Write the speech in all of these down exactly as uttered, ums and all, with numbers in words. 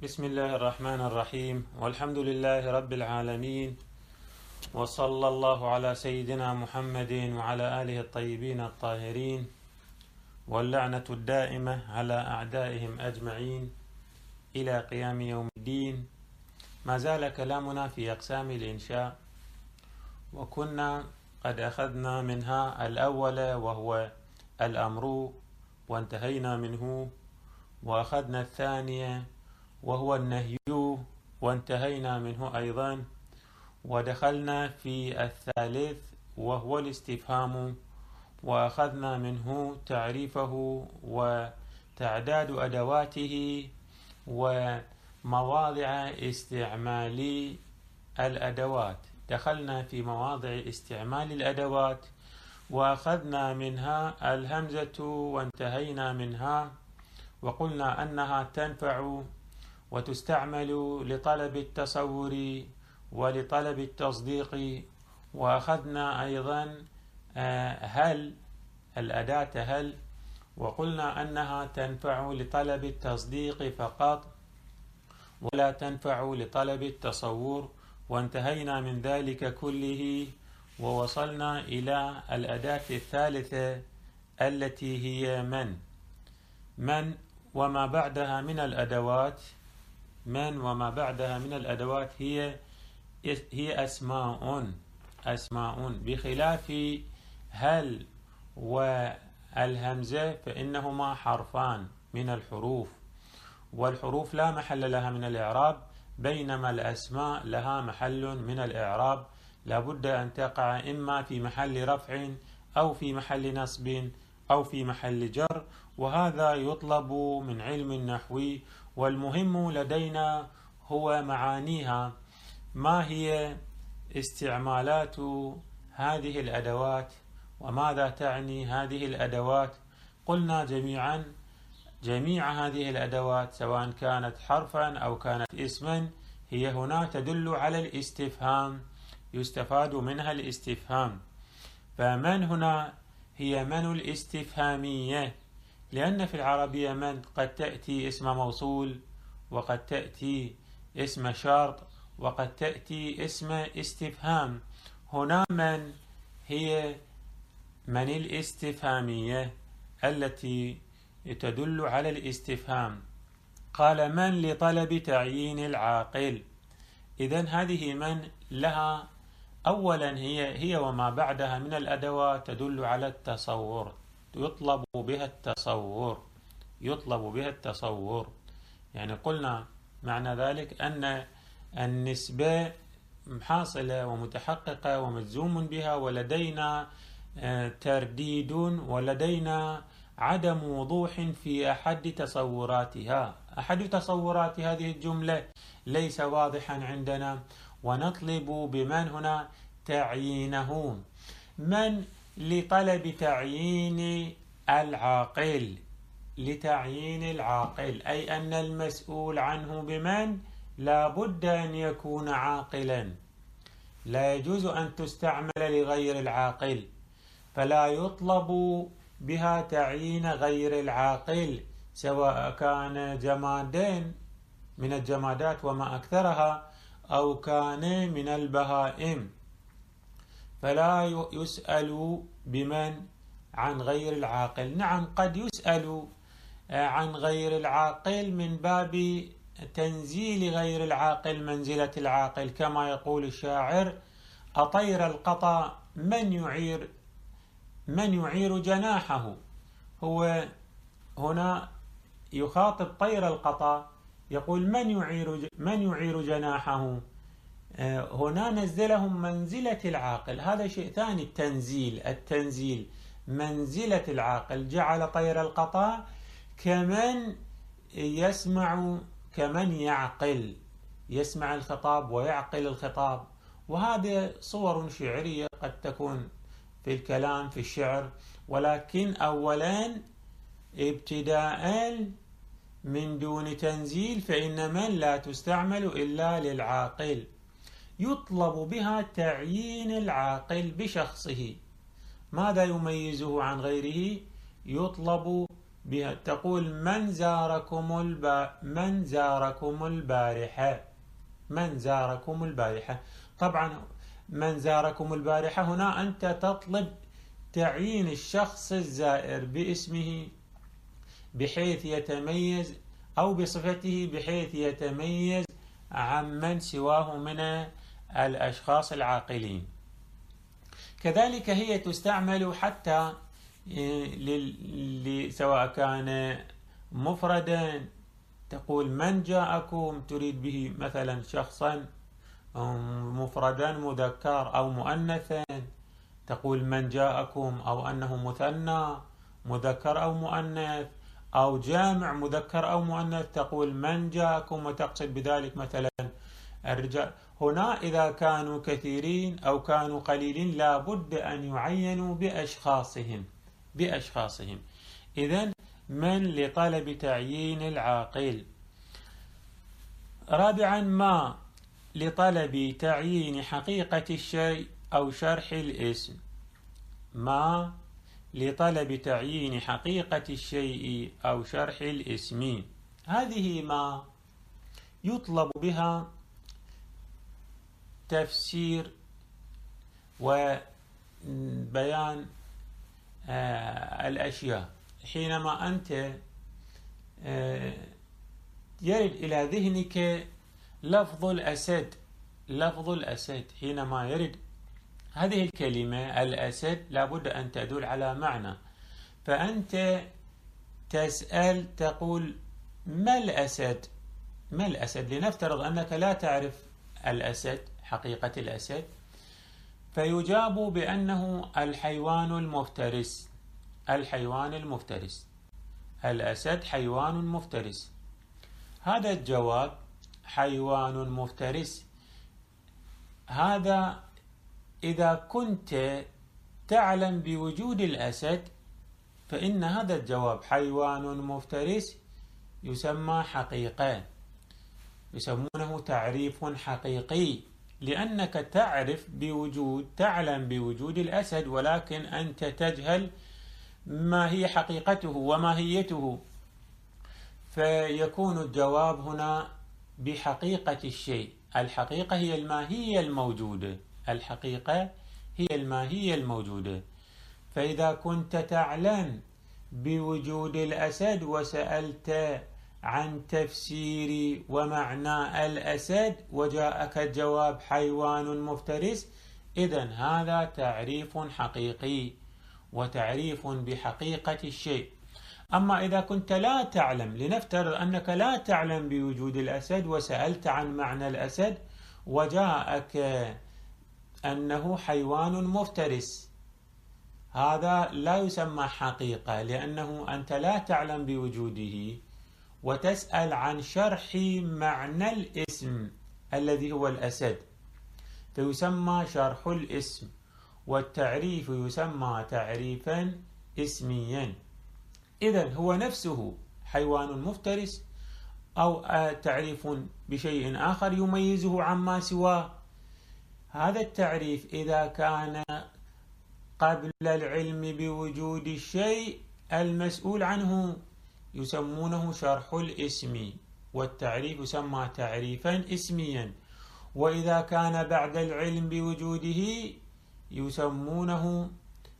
بسم الله الرحمن الرحيم، والحمد لله رب العالمين، وصلى الله على سيدنا محمد وعلى آله الطيبين الطاهرين، واللعنة الدائمة على أعدائهم أجمعين إلى قيام يوم الدين. ما زال كلامنا في أقسام الإنشاء، وكنا قد أخذنا منها الأول وهو الأمر وانتهينا منه، وأخذنا الثانية وهو النهي وانتهينا منه أيضا، ودخلنا في الثالث وهو الاستفهام، وأخذنا منه تعريفه وتعداد أدواته ومواضع استعمال الأدوات. دخلنا في مواضع استعمال الأدوات وأخذنا منها الهمزة وانتهينا منها، وقلنا أنها تنفع وتستعمل لطلب التصور ولطلب التصديق. وأخذنا أيضا هل، الأداة هل، وقلنا أنها تنفع لطلب التصديق فقط ولا تنفع لطلب التصور، وانتهينا من ذلك كله ووصلنا إلى الأداة الثالثة التي هي من من وما بعدها من الأدوات من وما بعدها من الأدوات هي هي أسماء أسماء بخلاف هل والهمزة فإنهما حرفان من الحروف، والحروف لا محل لها من الإعراب، بينما الأسماء لها محل من الإعراب، لابد أن تقع إما في محل رفع أو في محل نصب أو في محل جر، وهذا يطلب من علم النحو. والمهم لدينا هو معانيها، ما هي استعمالات هذه الأدوات وماذا تعني هذه الأدوات. قلنا جميعا جميع هذه الأدوات سواء كانت حرفا أو كانت اسما هي هنا تدل على الاستفهام، يستفاد منها الاستفهام. فمن هنا هي من الاستفهامية، لأن في العربية من قد تأتي اسم موصول، وقد تأتي اسم شرط، وقد تأتي اسم استفهام. هنا من هي من الاستفهامية التي تدل على الاستفهام. قال من لطلب تعيين العاقل. إذن هذه من لها أولا هي هي وما بعدها من الأدوات تدل على التصور، يطلب بها التصور يطلب بها التصور يعني قلنا معنى ذلك أن النسبة حاصلة ومتحققة ومجزوم بها، ولدينا ترديد ولدينا عدم وضوح في أحد تصوراتها. أحد تصورات هذه الجملة ليس واضحا عندنا، ونطلب بمن هنا تعيينه. من لطلب تعيين العاقل، لتعيين العاقل، أي أن المسؤول عنه بمن لا بد أن يكون عاقلا، لا يجوز أن تستعمل لغير العاقل، فلا يطلب بها تعيين غير العاقل، سواء كان جمادين من الجمادات وما أكثرها أو كان من البهائم، فلا يسأل بمن عن غير العاقل. نعم قد يسأل عن غير العاقل من باب تنزيل غير العاقل منزلة العاقل، كما يقول الشاعر: أطير القطا من يعير من يعير جناحه. هو هنا يخاطب طير القطا، يقول من يعير من يعير جناحه. هنا نزلهم منزلة العاقل، هذا شيء ثاني. التنزيل التنزيل منزلة العاقل، جعل طير القطا كمن يسمع كمن يعقل يسمع الخطاب ويعقل الخطاب. وهذه صور شعرية قد تكون في الكلام في الشعر، ولكن أولا ابتداء من دون تنزيل فإن من لا تستعمل إلا للعاقل، يطلب بها تعيين العاقل بشخصه. ماذا يميزه عن غيره؟ يطلب بها. تقول من زاركم الب... من زاركم البارحة، من زاركم البارحة. طبعا من زاركم البارحة هنا أنت تطلب تعيين الشخص الزائر باسمه بحيث يتميز، أو بصفته بحيث يتميز عمن سواه من الأشخاص العاقلين. كذلك هي تستعمل حتى سواء كان مفردا، تقول من جاءكم تريد به مثلا شخصا مفردا مذكر أو مؤنثا، تقول من جاءكم، أو أنه مثنى مذكر أو مؤنث، أو جامع مذكر أو مؤنث تقول من جاءكم وتقصد بذلك مثلا الرجال. هنا إذا كانوا كثيرين أو كانوا قليلين لا بد أن يعينوا بأشخاصهم بأشخاصهم إذن من لطلب تعيين العاقل. رابعا ما لطلب تعيين حقيقة الشيء أو شرح الاسم. ما لطلب تعيين حقيقة الشيء أو شرح الاسم. هذه ما يطلب بها تفسير وبيان آه الأشياء. حينما أنت آه يرد إلى ذهنك لفظ الأسد، لفظ الأسد حينما يرد هذه الكلمة الأسد لابد أن تدل على معنى، فأنت تسأل تقول ما الأسد؟ ما الأسد؟ لنفترض أنك لا تعرف الأسد، حقيقة الأسد، فيجاب بأنه الحيوان المفترس. الحيوان المفترس، الأسد حيوان مفترس. هذا الجواب حيوان مفترس، هذا إذا كنت تعلم بوجود الأسد فإن هذا الجواب حيوان مفترس يسمى حقيقة، يسمونه تعريف حقيقي، لأنك تعرف بوجود تعلم بوجود الأسد، ولكن أنت تجهل ما هي حقيقته وماهيته، فيكون الجواب هنا بحقيقة الشيء. الحقيقة هي الماهية الموجودة، الحقيقة هي الماهية الموجودة. فإذا كنت تعلم بوجود الأسد وسألت عن تفسير ومعنى الأسد وجاءك الجواب حيوان مفترس، إذن هذا تعريف حقيقي وتعريف بحقيقة الشيء. أما إذا كنت لا تعلم، لنفترض أنك لا تعلم بوجود الأسد وسألت عن معنى الأسد وجاءك أنه حيوان مفترس، هذا لا يسمى حقيقة، لأنه أنت لا تعلم بوجوده وتسأل عن شرح معنى الاسم الذي هو الأسد، فيسمى شرح الاسم، والتعريف يسمى تعريفا اسميا. إذن هو نفسه حيوان مفترس أو تعريف بشيء آخر يميزه عما سواه. هذا التعريف إذا كان قبل العلم بوجود الشيء المسؤول عنه يسمونه شرح الاسم، والتعريف يسمى تعريفا اسميا. وإذا كان بعد العلم بوجوده يسمونه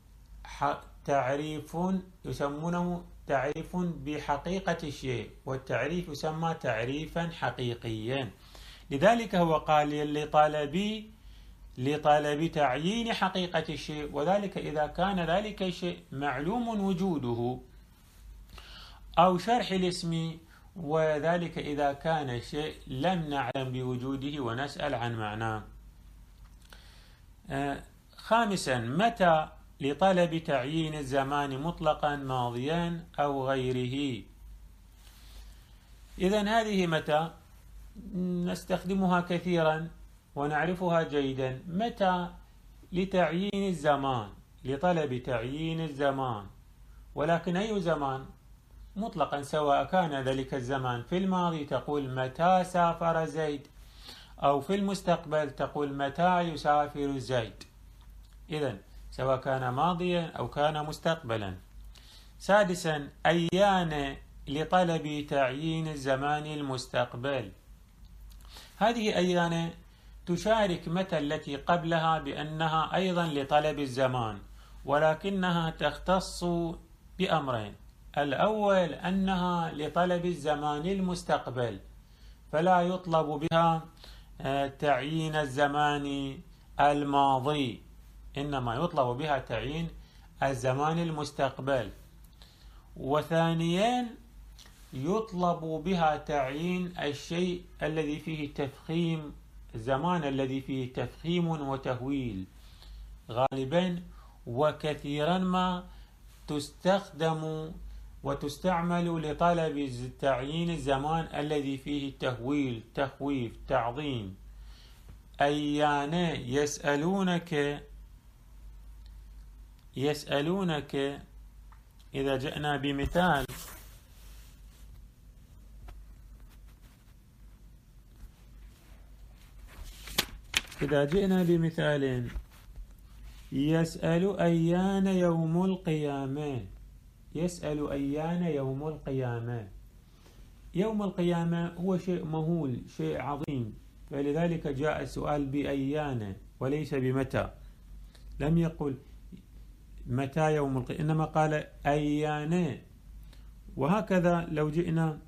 تعريف يسمونه تعريف بحقيقة الشيء، والتعريف يسمى تعريفا حقيقيا. لذلك هو قال لطلب لطلب تعيين حقيقة الشيء، وذلك إذا كان ذلك الشيء معلوم وجوده، أو شرح الاسم، وذلك إذا كان الشيء لم نعلم بوجوده ونسأل عن معناه. آه خامسا متى لطلب تعيين الزمان مطلقا ماضيا أو غيره. إذن هذه متى نستخدمها كثيرا ونعرفها جيدا. متى لتعيين الزمان، لطلب تعيين الزمان، ولكن أي زمان؟ مطلقا، سواء كان ذلك الزمان في الماضي تقول متى سافر زيد، أو في المستقبل تقول متى يسافر زيد. إذن سواء كان ماضيا أو كان مستقبلا. سادسا أيان لطلب تعيين الزمان المستقبل. هذه أيان تشارك متى التي قبلها بأنها أيضا لطلب الزمان، ولكنها تختص بأمرين: الأول أنها لطلب الزمان المستقبل، فلا يطلب بها تعيين الزمان الماضي، إنما يطلب بها تعيين الزمان المستقبل. وثانيا يطلب بها تعيين الشيء الذي فيه تفخيم، الزمان الذي فيه تفخيم وتهويل. غالبا وكثيرا ما تستخدم وتستعمل لطلب تعيين الزمان الذي فيه تهويل، تخويف، تعظيم. أيان يسألونك يسألونك إذا جئنا بمثال إذا جئنا بمثال يسأل أيان يوم القيامة، يسأل أيان يوم القيامة. يوم القيامة هو شيء مهول، شيء عظيم، فلذلك جاء السؤال بأيان وليس بمتى. لم يقل متى يوم القيامة، إنما قال أيان. وهكذا لو جئنا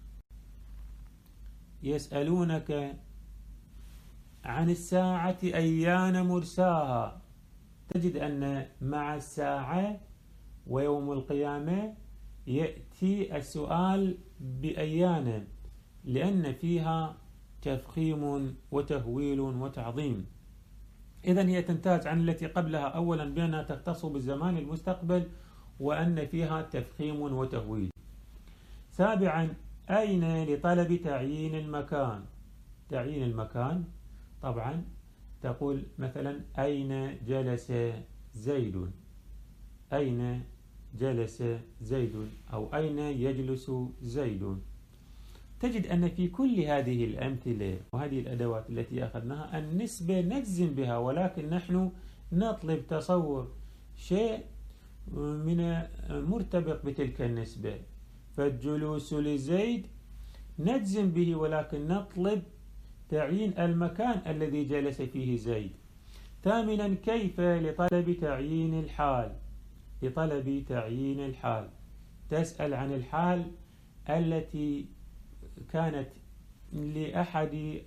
يسألونك عن الساعة أيان مرساها، تجد أن مع الساعة ويوم القيامة يأتي السؤال بأيان، لأن فيها تفخيم وتهويل وتعظيم. إذن هي تمتاز عن التي قبلها أولا بأنها تختص بالزمان المستقبل، وأن فيها تفخيم وتهويل. سابعا أين لطلب تعيين المكان. تعيين المكان طبعا تقول مثلا أين جلس زيد، أين جلس زيد، أو أين يجلس زيد. تجد أن في كل هذه الأمثلة وهذه الأدوات التي أخذناها النسبة نجزم بها، ولكن نحن نطلب تصور شيء من مرتبط بتلك النسبة. فالجلوس لزيد نجزم به، ولكن نطلب تعيين المكان الذي جلس فيه زيد. ثامنا كيف لطلب تعيين الحال. لطلب تعيين الحال تسأل عن الحال التي كانت لأحد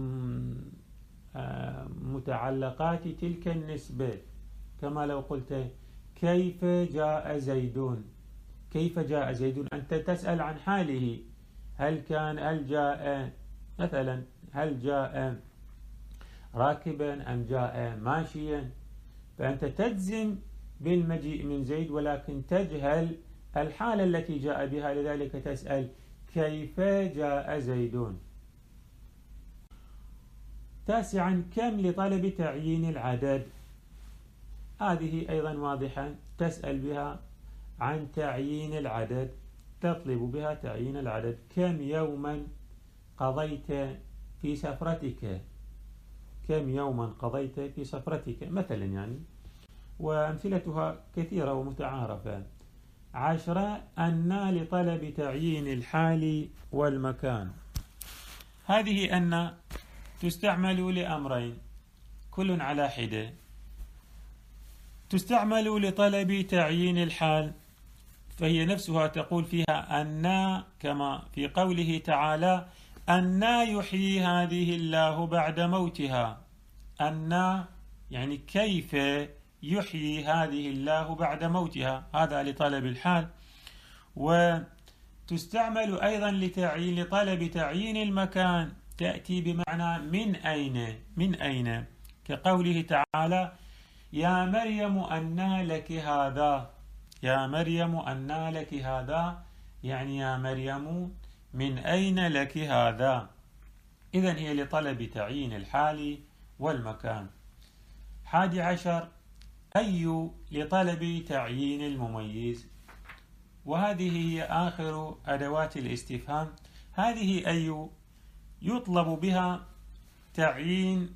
متعلقات تلك النسبة، كما لو قلت كيف جاء زيدون. كيف جاء زيدون أنت تسأل عن حاله، هل كان هل جاء مثلا هل جاء راكبا أم جاء ماشيا، فأنت تجزم بالمجيء من زيد ولكن تجهل الحالة التي جاء بها، لذلك تسأل كيف جاء زيدون. تاسعا كم لطلب تعيين العدد. هذه أيضا واضحة، تسأل بها عن تعيين العدد، تطلب بها تعيين العدد. كم يوما قضيت في سفرتك، كم يوما قضيت في سفرتك مثلا يعني، وأمثلتها كثيرة ومتعارفة. عشرة أن لطلب تعيين الحال والمكان. هذه أن تستعمل لأمرين كل على حدة. تستعمل لطلب تعيين الحال، فهي نفسها تقول فيها أن، كما في قوله تعالى أن يحيي هذه الله بعد موتها. أن يعني كيف يحيي هذه الله بعد موتها، هذا لطلب الحال. وتستعمل أيضا لتعيين لطلب تعيين المكان، تأتي بمعنى من أين، من أين، كقوله تعالى يا مريم أنى لك هذا. يا مريم أنى لك هذا يعني يا مريم من أين لك هذا. إذن هي لطلب تعيين الحال والمكان. حادي عشر أي لطلب تعيين المميز، وهذه هي آخر أدوات الاستفهام. هذه أي يطلب بها تعيين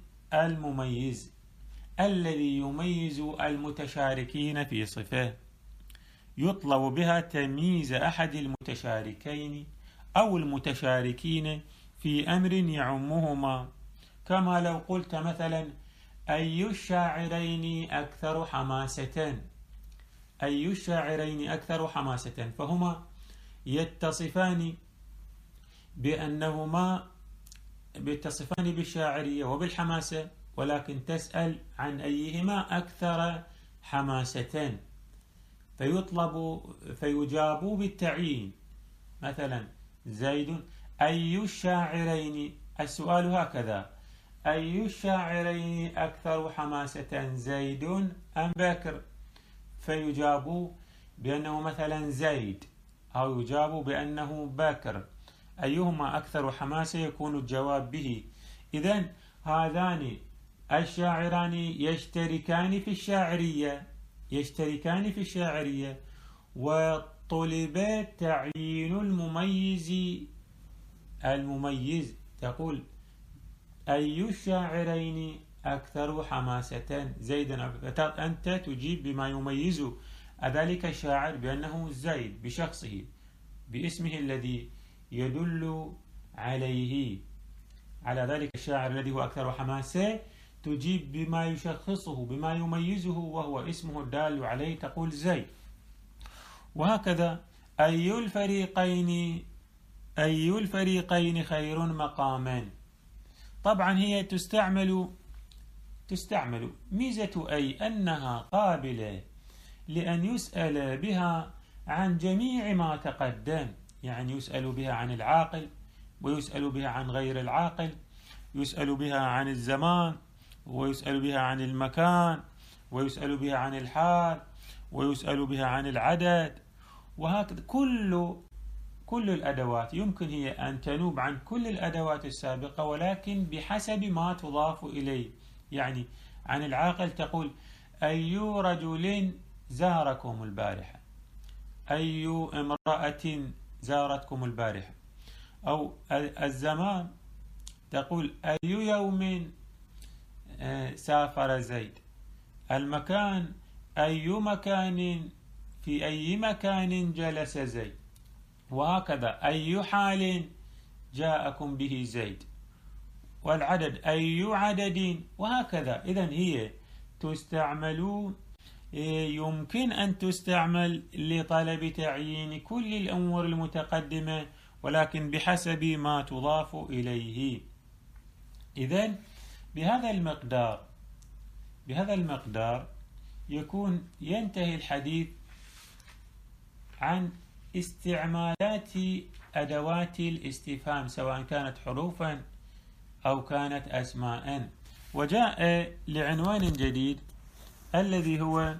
المميز الذي يميز المتشاركين في صفة، يطلب بها تمييز أحد المتشاركين أو المتشاركين في أمر يعمهما، كما لو قلت مثلا أي الشاعرين أكثر حماسة، أي الشاعرين أكثر حماسة، فهما يتصفان بأنهما بيتصفان بالشاعرية وبالحماسة، ولكن تسأل عن أيهما أكثر حماسة، فيطلب فيجاب بالتعيين. مثلا زيد أي الشاعرين، السؤال هكذا: أي الشاعرين أكثر حماسة، زيد أم بكر؟ فيجاب بأنه مثلا زيد، أو يجاب بأنه بكر. أيهما أكثر حماسة يكون الجواب به. إذن هذان الشاعران يشتركان في الشاعرية يشتركان في الشاعرية وطلب تعيين المميز المميز تقول أي الشاعرين أكثر حماسة، زيد. أنت تجيب بما يميز ذلك الشاعر بأنه زيد بشخصه، باسمه الذي يدل عليه على ذلك الشاعر الذي هو أكثر حماسة، تجيب بما يشخصه بما يميزه وهو اسمه الدال عليه، تقول زيد. وهكذا أي الفريقين أي الفريقين خير مقاما. طبعا هي تستعمل تستعمل ميزة أي أنها قابلة لأن يسأل بها عن جميع ما تقدم، يعني يسأل بها عن العاقل، ويسأل بها عن غير العاقل، يسأل بها عن الزمان، ويسأل بها عن المكان، ويسأل بها عن الحال، ويسأل بها عن العدد، وهكذا. كل كل الأدوات يمكن هي أن تنوب عن كل الأدوات السابقة، ولكن بحسب ما تضاف إليه. يعني عن العاقل تقول أي رجل زاركم البارحة، أي امرأة زارتكم البارحة. أو الزمان تقول أي يوم سافر زيد. المكان أي مكان في أي مكان جلس زيد، وهكذا أي حال جاءكم به زيد. والعدد أي عدد، وهكذا. إذن هي تستعمل يمكن أن تستعمل لطلب تعيين كل الأمور المتقدمة، ولكن بحسب ما تضاف إليه. إذن بهذا المقدار بهذا المقدار يكون ينتهي الحديث عن استعمالات أدوات الاستفهام، سواء كانت حروفا أو كانت أسماء. وجاء لعنوان جديد الذي هو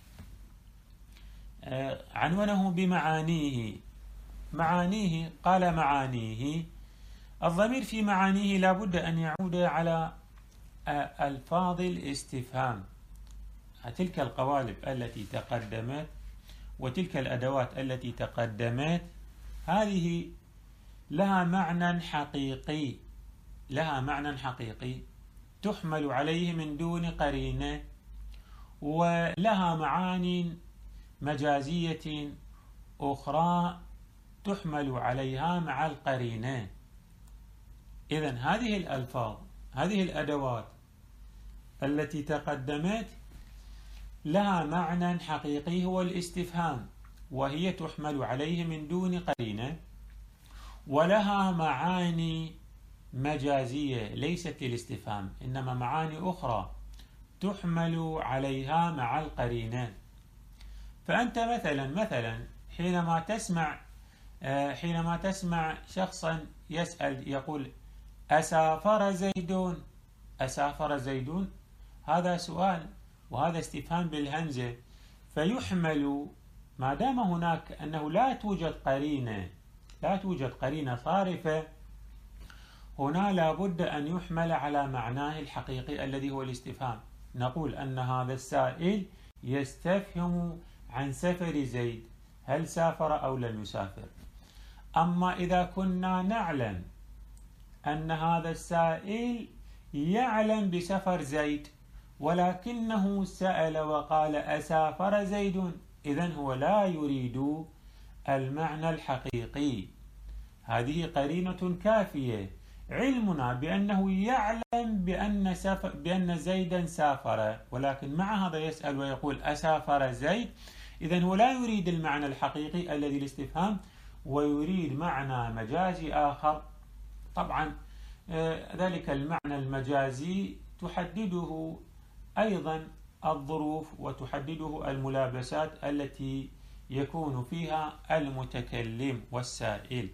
عنوانه بمعانيه. معانيه، قال معانيه. الضمير في معانيه لا بد أن يعود على ألفاظ الاستفهام، تلك القوالب التي تقدمت وتلك الأدوات التي تقدمت، هذه لها معنى حقيقي لها معنى حقيقي تحمل عليه من دون قرينة، ولها معاني مجازية أخرى تحمل عليها مع القرينة. إذن هذه الألفاظ، هذه الأدوات التي تقدمت لها معنى حقيقي هو الاستفهام، وهي تحمل عليه من دون قرينة، ولها معاني مجازية ليست للاستفهام، إنما معاني أخرى تحمل عليها مع القرينة. فأنت مثلا مثلا حينما تسمع حينما تسمع شخصا يسأل يقول أسافر زيدون، أسافر زيدون، هذا سؤال وهذا استفهام بالهمزة، فيحمل ما دام هناك أنه لا توجد قرينة لا توجد قرينة صارفة، هنا لابد أن يحمل على معناه الحقيقي الذي هو الاستفهام. نقول أن هذا السائل يستفهم عن سفر زيد، هل سافر أو لم يسافر. أما إذا كنا نعلم أن هذا السائل يعلم بسفر زيد ولكنه سأل وقال أسافر زيد، إذن هو لا يريد المعنى الحقيقي. هذه قرينة كافية. علمنا بأنه يعلم بأن, سافر بأن زيدا سافر، ولكن مع هذا يسأل ويقول أسافر زيد؟ إذن هو لا يريد المعنى الحقيقي الذي الاستفهام، ويريد معنى مجازي آخر. طبعا ذلك المعنى المجازي تحدده أيضا الظروف وتحدده الملابسات التي يكون فيها المتكلم والسائل.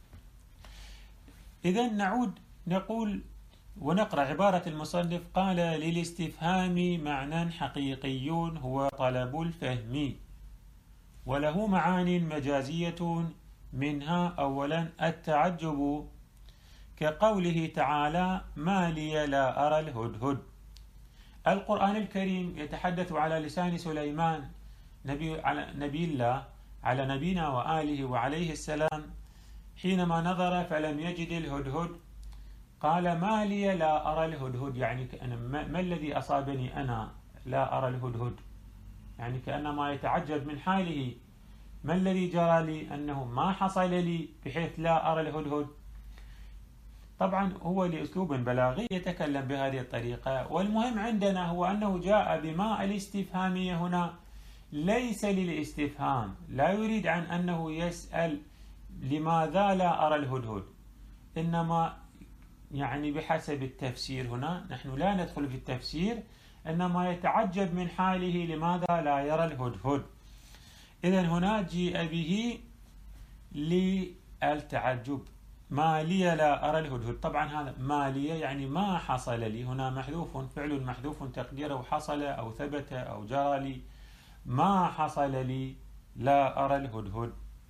إذن نعود نقول ونقرأ عبارة المصنف: قال: للاستفهام معنى حقيقي هو طلب الفهم، وله معان مجازية، منها أولا التعجب، كقوله تعالى: ما لي لا أرى الهدهد. القرآن الكريم يتحدث على لسان سليمان نبي, على نبي الله على نبينا وآله وعليه السلام، حينما نظر فلم يجد الهدهد قال: ما لي لا أرى الهدهد، يعني كأن ما, ما الذي أصابني أنا لا أرى الهدهد، يعني كأنما يتعجب من حاله، ما الذي جرى لي أنه ما حصل لي بحيث لا أرى الهدهد. طبعا هو لأسلوب بلاغي يتكلم بهذه الطريقة، والمهم عندنا هو أنه جاء بما الاستفهامية هنا ليس للاستفهام، لا يريد عن أنه يسأل لماذا لا أرى الهدهد، إنما يعني بحسب التفسير هنا، نحن لا ندخل في التفسير، إنما يتعجب من حاله لماذا لا يرى الهدهد. إذن هنا جيء به للتعجب، ما لي لا أرى الهدهد. طبعا هذا ما لي يعني ما حصل لي، هنا محذوف، فعل محذوف تقديره حصل أو ثبت أو جرى لي، ما حصل لي لا أرى الهدهد.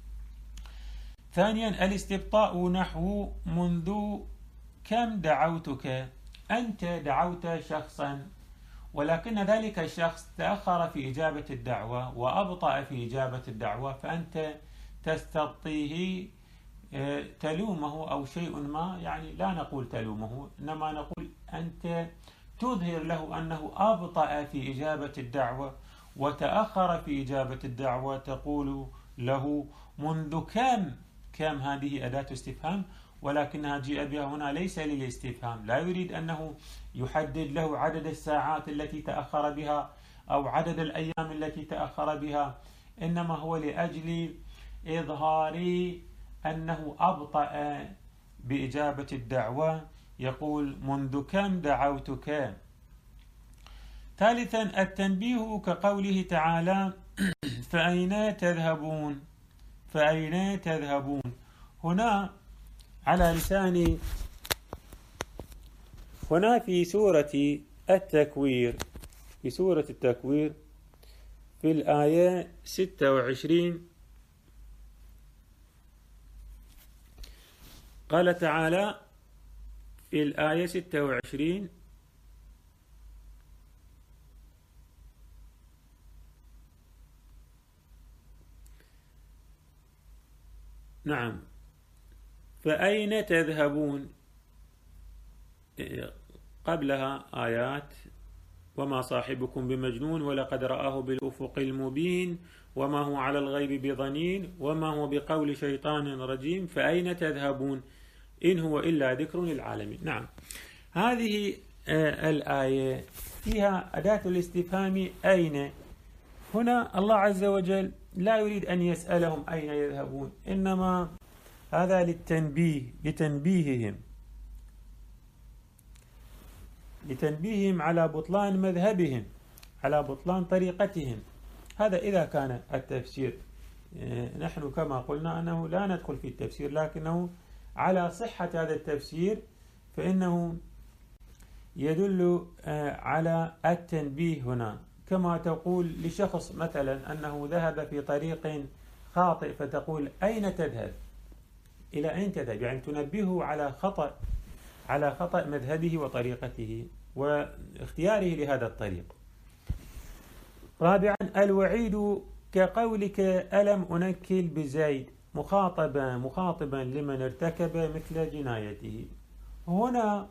ثانيا الاستبطاء، نحو منذ كم دعوتك، أنت دعوت شخصا ولكن ذلك الشخص تأخر في إجابة الدعوة وأبطأ في إجابة الدعوة، فأنت تستبطيه، تلومه أو شيء ما، يعني لا نقول تلومه إنما نقول أنت تظهر له أنه أبطأ في إجابة الدعوة وتأخر في إجابة الدعوة، تقول له منذ كم. كم هذه أداة استفهام، ولكنها جاء بها هنا ليس للاستفهام، لا يريد أنه يحدد له عدد الساعات التي تأخر بها أو عدد الأيام التي تأخر بها، إنما هو لأجل إظهار أنه أبطأ بإجابة الدعوة، يقول منذ كم دعوتك. ثالثا التنبيه، كقوله تعالى: فأين تذهبون، فأين تذهبون. هنا على لسان هنا في سورة التكوير، في سورة التكوير في الآية ستة وعشرين قال تعالى في الآية ستة وعشرين: نعم فأين تذهبون، قبلها آيات: وما صاحبكم بمجنون ولقد رآه بالأفق المبين وما هو على الغيب بضنين وما هو بقول شيطان رجيم فأين تذهبون إن هو إلا ذكر للعالمين. نعم هذه الآية فيها أداة الاستفهام أين. هنا الله عز وجل لا يريد أن يسألهم أين يذهبون، إنما هذا للتنبيه، لتنبيههم لتنبيههم على بطلان مذهبهم، على بطلان طريقتهم. هذا إذا كان التفسير، نحن كما قلنا أنه لا ندخل في التفسير، لكنه على صحة هذا التفسير فإنه يدل على التنبيه هنا، كما تقول لشخص مثلا أنه ذهب في طريق خاطئ فتقول أين تذهب، إلى أين تذهب، يعني تنبهه على خطأ على خطأ مذهبه وطريقته واختياره لهذا الطريق. رابعا الوعيد، كقولك ألم أنكل بزيد، مخاطبا مخاطبا لمن ارتكب مثل جنايته. هنا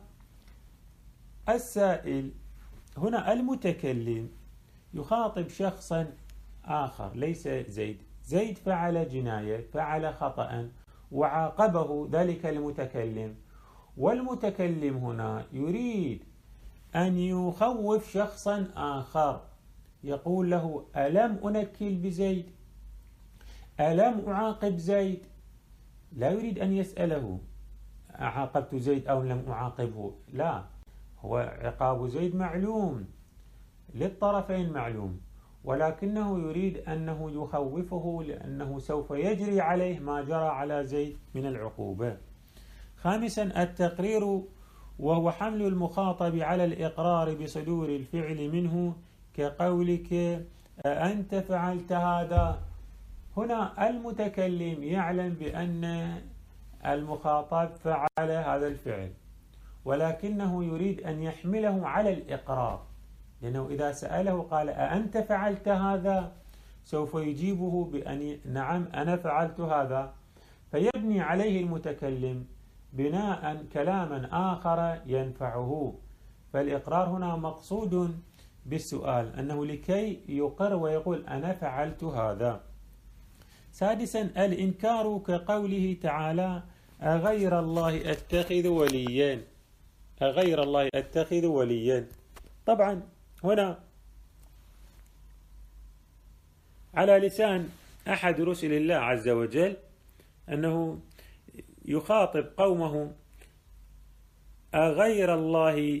السائل، هنا المتكلم يخاطب شخصا آخر ليس زيد. زيد فعل جناية، فعل خطأ، وعاقبه ذلك المتكلم، والمتكلم هنا يريد أن يخوف شخصا آخر، يقول له: ألم أنكل بزيد؟ ألم أعاقب زيد؟ لا يريد أن يسأله أعاقبت زيد أو لم أعاقبه، لا، هو عقاب زيد معلوم للطرفين معلوم، ولكنه يريد أنه يخوفه لأنه سوف يجري عليه ما جرى على زيد من العقوبة. خامسا التقرير، وهو حمل المخاطب على الإقرار بصدور الفعل منه، كقولك: أنت فعلت هذا. هنا المتكلم يعلم بأن المخاطب فعل هذا الفعل، ولكنه يريد أن يحمله على الإقرار، لأنه إذا سأله قال: أأنت فعلت هذا؟ سوف يجيبه بأن نعم أنا فعلت هذا، فيبني عليه المتكلم بناء كلاما آخر ينفعه. فالإقرار هنا مقصود بالسؤال، أنه لكي يقر ويقول: أنا فعلت هذا. سادسا الإنكار، كقوله تعالى: أغير الله أتخذ وليا. أغير الله أتخذ وليا. طبعا هنا على لسان أحد رسل الله عز وجل أنه يخاطب قومه: أغير الله،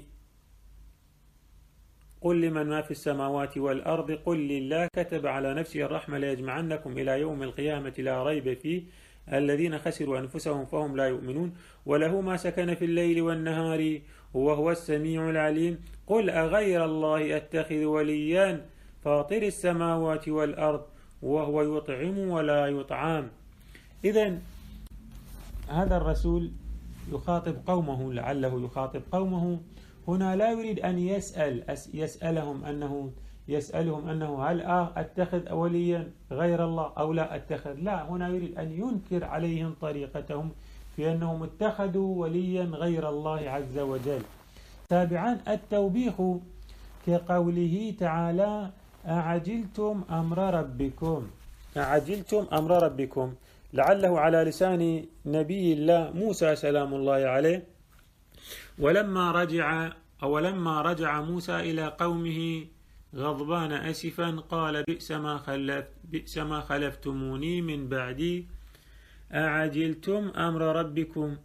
قل لمن ما في السماوات والأرض قل لله كتب على نفسه الرحمة ليجمعنكم إلى يوم القيامة لا ريب فيه الذين خسروا أنفسهم فهم لا يؤمنون وله ما سكن في الليل والنهار وهو السميع العليم قل أغير الله أتخذ وليا فاطر السماوات والأرض وهو يطعم ولا يطعم. إذن هذا الرسول يخاطب قومه، لعله يخاطب قومه هنا، لا يريد أن يسأل يسألهم أنه يسألهم أنه هل أتخذ وليا غير الله أو لا أتخذ، لا، هنا يريد أن ينكر عليهم طريقتهم في أنهم اتخذوا وليا غير الله عز وجل. سابعا التوبيخ، كقوله تعالى: أعجلتم أمر ربكم. أعجلتم أمر ربكم، لعله على لسان نبي الله موسى سلام الله عليه. ولما رجع أو لما رجع موسى إلى قومه غضبان أسفا قال: بئس ما خلف بئس ما خلفتموني من بعدي أعجلتم أمر ربكم.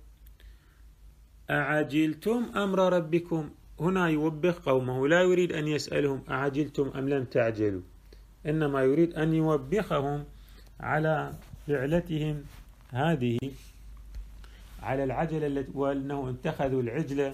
أعجلتم أمر ربكم، هنا يوبخ قومه، لا يريد أن يسألهم أعجلتم أم لم تعجلوا، إنما يريد أن يوبخهم على فعلتهم هذه، على العجلة التي وأنه اتخذوا العجلة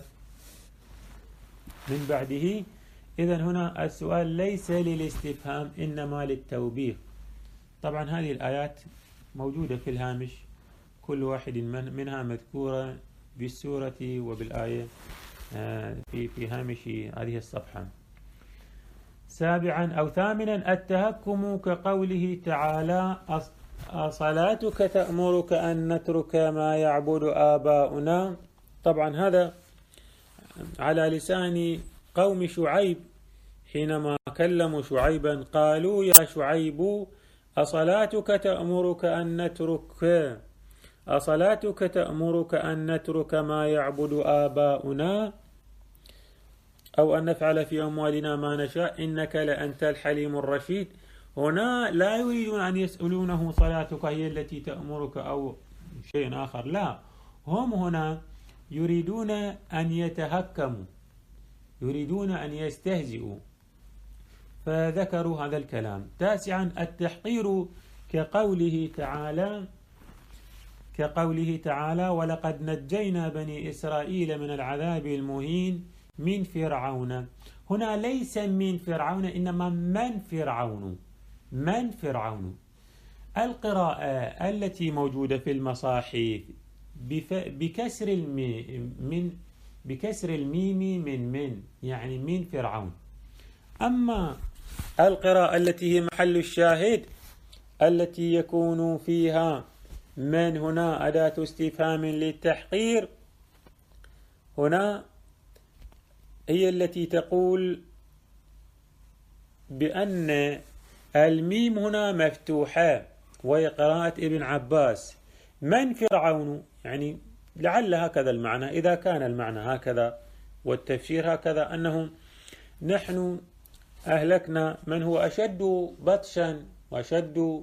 من بعده. إذن هنا السؤال ليس للاستفهام إنما للتوبيخ. طبعا هذه الآيات موجودة في الهامش، كل واحد منها مذكورة بالسورة وبالآية في في هامش هذه الصفحة. سابعا أو ثامنا التهكم، كقوله تعالى: أصلاتك تأمرك أن نترك ما يعبد آباؤنا. طبعا هذا على لسان قوم شعيب، حينما كلموا شعيبا قالوا: يا شعيب أصلاتك تأمرك أن نترك أصلاتك تأمرك أن نترك ما يعبد آباؤنا أو أن نفعل في أموالنا ما نشاء إنك لأنت الحليم الرشيد. هنا لا يريدون أن يسألونه صلاتك هي التي تأمرك أو شيء آخر، لا، هم هنا يريدون أن يتهكموا، يريدون أن يستهزئوا، فذكروا هذا الكلام. تاسعا التحقير، كقوله تعالى كقوله تعالى: ولقد نجينا بني إسرائيل من العذاب المهين من فرعون. هنا ليس من فرعون، إنما من فرعون من فرعون. القراءة التي موجودة في المصاحف بكسر الميم من بكسر الميم من من يعني من فرعون. أما القراءة التي هي محل الشاهد التي يكون فيها من هنا أداة استفهام للتحقير، هنا هي التي تقول بأن الميم هنا مفتوحة وهي قراءة ابن عباس. من فرعون؟ يعني لعل هكذا المعنى، إذا كان المعنى هكذا والتفسير هكذا، أنه نحن أهلكنا من هو أشد بطشا وأشد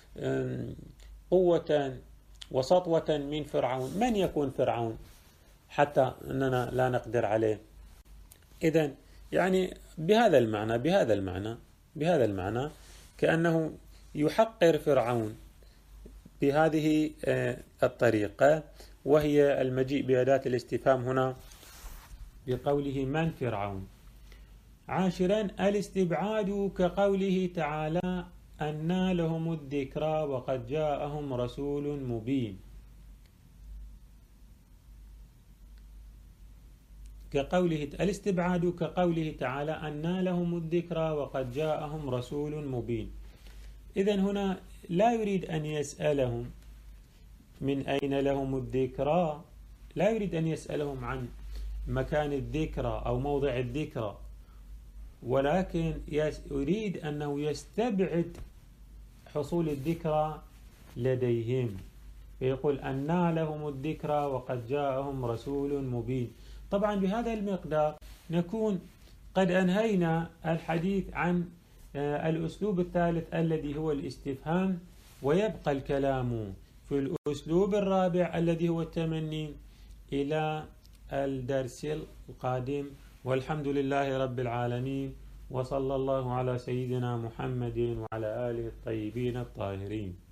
قوة وسطوة من فرعون. من يكون فرعون حتى أننا لا نقدر عليه؟ إذن يعني بهذا المعنى بهذا المعنى بهذا المعنى كأنه يحقر فرعون بهذه الطريقة، وهي المجيء بأداة الاستفهام هنا بقوله من فرعون. عاشرا الاستبعاد كقوله تعالى أنى لهم الذكرى وقد جاءهم رسول مبين. كقوله الاستبعاد كقوله تعالى أنى لهم الذكرى وقد جاءهم رسول مبين. إذن هنا لا يريد أن يسألهم من أين لهم الذكرى، لا يريد أن يسألهم عن مكان الذكرى أو موضع الذكرى، ولكن يريد أنه يستبعد حصول الذكرى لديهم، فيقول أنى لهم الذكرى وقد جاءهم رسول مبين. طبعا بهذا المقدار نكون قد أنهينا الحديث عن الأسلوب الثالث الذي هو الاستفهام، ويبقى الكلام في الأسلوب الرابع الذي هو التمني إلى الدرس القادم. والحمد لله رب العالمين، وصلى الله على سيدنا محمد وعلى آله الطيبين الطاهرين.